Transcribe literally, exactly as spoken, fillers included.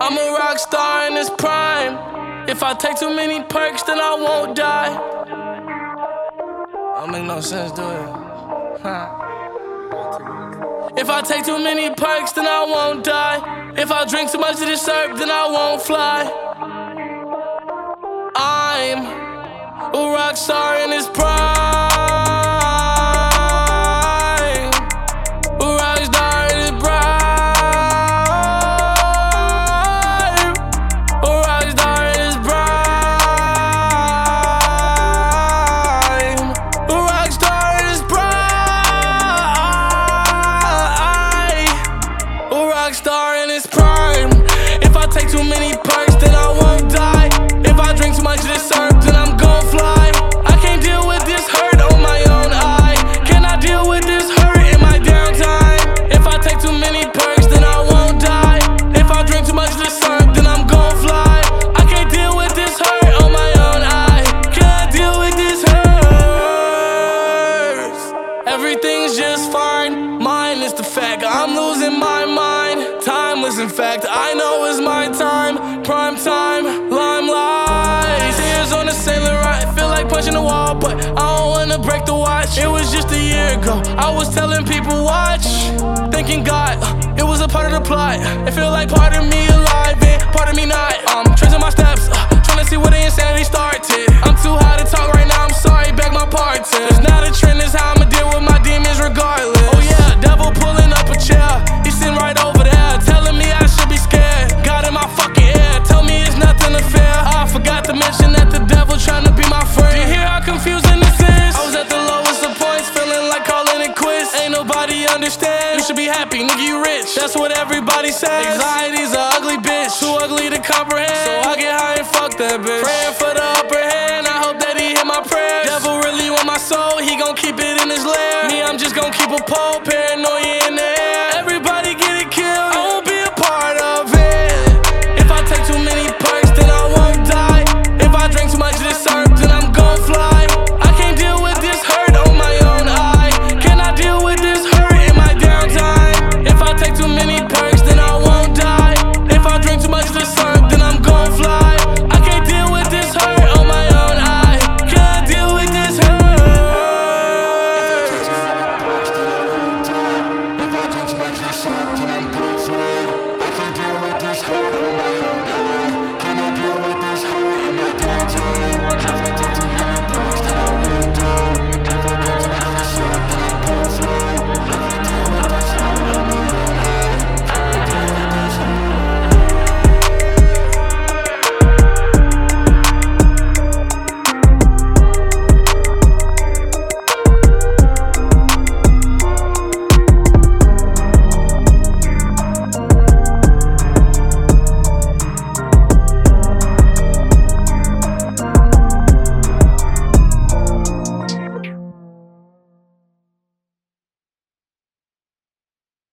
I'm a rock star in this prime. If I take too many perks, then I won't die. Don't make no sense, do it? Huh. If I take too many perks, then I won't die. If I drink too much of this syrup, then I won't fly. I'm a rock star in this prime. A rock star in this prime. A rock star in this prime. A rock star in this prime. A rock star in this prime. If I take too many perks, then I won't die. If I drink too much of this syrup, then I'm gon' fly. I can't deal with this hurt on my own eye. Can I deal with this hurt in my downtime? If I take too many perks, then I won't die. If I drink too much of this syrup, then I'm gon' fly. I can't deal with this hurt on my own eye. Can I deal with this hurt? Everything's just fine. Mine is the fact I'm losing my mind. Timeless, in fact, I know it's my time. Prime time, limelight. Tears on the sailor, I feel like punching the wall, but I don't wanna break the watch. It was just a year ago, I was telling people watch, thinking God, it was a part of the plot. It feel like part of me alive and part of me not. I'm tracing my steps, uh, trying to see where the insanity started. I'm too high to talk right now, I'm sorry, beg my pardon. It's not a trend, it's how I'ma deal with my demons regardless. Oh yeah, devil pulling up a chair, he's sitting right over there, telling me I should be scared. God in my fucking ear, tell me it's nothing unfair. I forgot to mention that the devil trying to be my friend. You hear how confusing this is? I was at the lowest of points, feeling like calling it quits. Ain't nobody understand. You should be happy, nigga, you rich. That's what everybody says. Anxiety's a ugly bitch, too ugly to comprehend. So I get high and fuck that bitch. Praying for the upper hand, I hope that he hear my prayers. Devil really want my soul, he gon' keep it in his lair. Me, I'm just gon' keep a pole.